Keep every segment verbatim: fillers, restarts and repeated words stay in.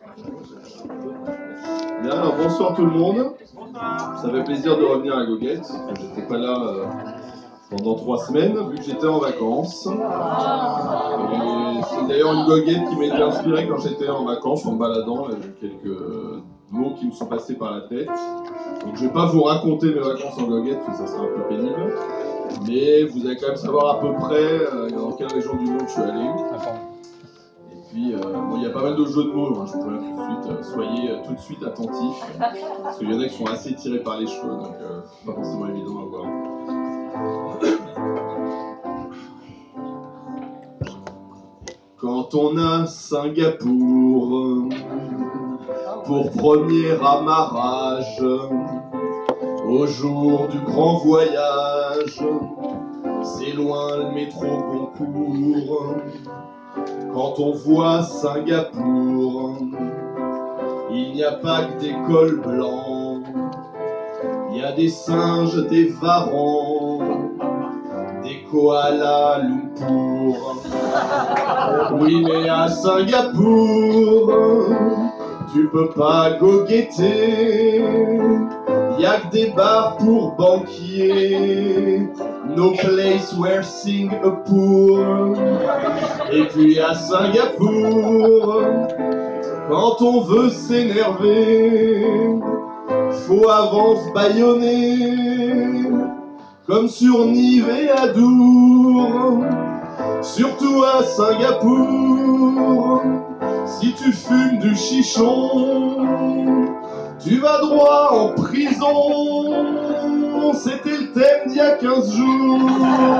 Bien, alors bonsoir tout le monde. Ça fait plaisir de revenir à Goguette. J'étais pas là euh, pendant trois semaines vu que j'étais en vacances. Et c'est d'ailleurs une Goguette qui m'a été inspirée quand j'étais en vacances en me baladant. J'ai quelques mots qui me sont passés par la tête. Donc je vais pas vous raconter mes vacances en Goguette parce que ça serait un peu pénible. Mais vous allez quand même savoir à peu près euh, dans quelle région du monde je suis allé. Et puis, euh, bon, il y a pas mal de jeux de mots, hein, je vous préviens tout de suite, euh, soyez euh, tout de suite attentifs, parce qu'il y en a qui sont assez tirés par les cheveux, donc euh, c'est pas forcément évident à voir. Quand on a Singapour pour premier amarrage, au jour du grand voyage, c'est loin le métro Goncourt. Quand on voit Singapour, il n'y a pas que des cols blancs, il y a des singes, des varans, des koalas Lumpur. Oui, mais à Singapour, tu peux pas goguetter, y a que des bars pour banquiers, no place where sing a poor. Et puis à Singapour, quand on veut s'énerver, faut avant se bâillonner, comme sur Nive et Adour. Surtout à Singapour, si tu fumes du chichon, tu vas droit en prison. C'était le thème d'il y a quinze jours.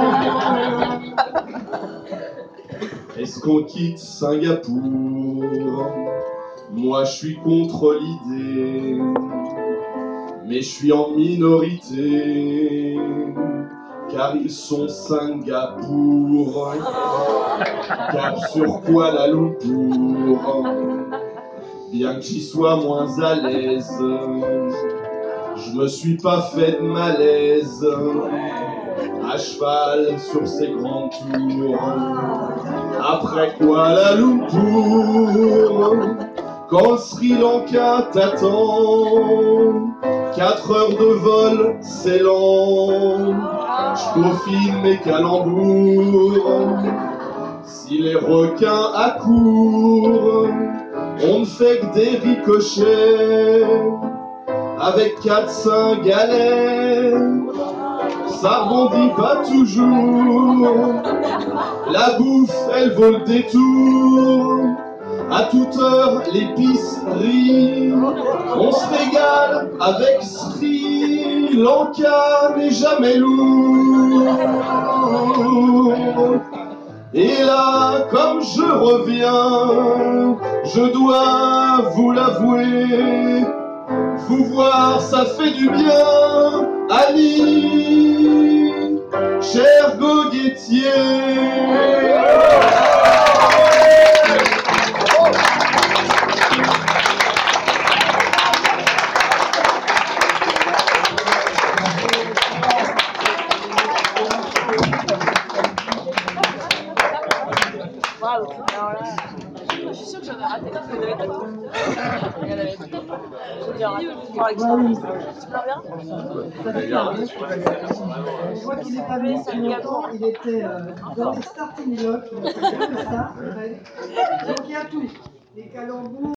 Est-ce qu'on quitte Singapour? Moi je suis contre l'idée, mais je suis en minorité, car ils sont Singapour, car sur Kuala Lumpur, bien que j'y sois moins à l'aise, je me suis pas fait de malaise, à cheval sur ces grandes tours. Après Kuala Lumpur, quand le Sri Lanka t'attend, quatre heures de vol, c'est lent. Je peaufine mes calembours. Si les requins accourent, on ne fait que des ricochets. Avec quatre cinq galets, ça rebondit pas toujours. La bouffe, elle vaut le détour. À toute heure, l'épicerie, on se régale avec Sri Lanka, mais jamais lourd. Et là, comme je reviens, je dois vous l'avouer, vous voir, ça fait du bien, amis, cher goguettier. Bravo. Alors là, je suis sûre que j'en ai raté. Il y en avait d'autres. Il y en avait d'autres. J'ai dû en rater. Par exemple, super bien. Je vois qu'il est pas venu depuis longtemps, il était euh, dans les starting blocks, il a fait que ça. Donc il y a tout, les calembours.